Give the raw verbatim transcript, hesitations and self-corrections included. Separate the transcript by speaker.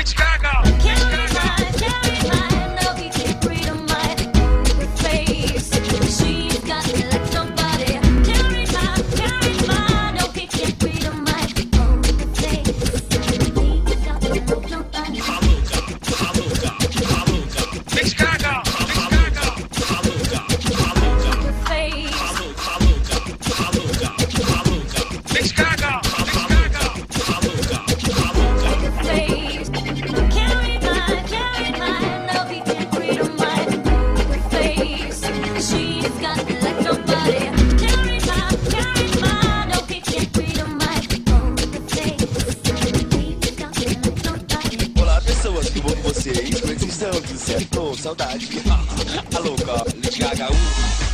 Speaker 1: Vocês, como é que vocês estão? Tudo certo? Saudade. Alô, Lady Gaga.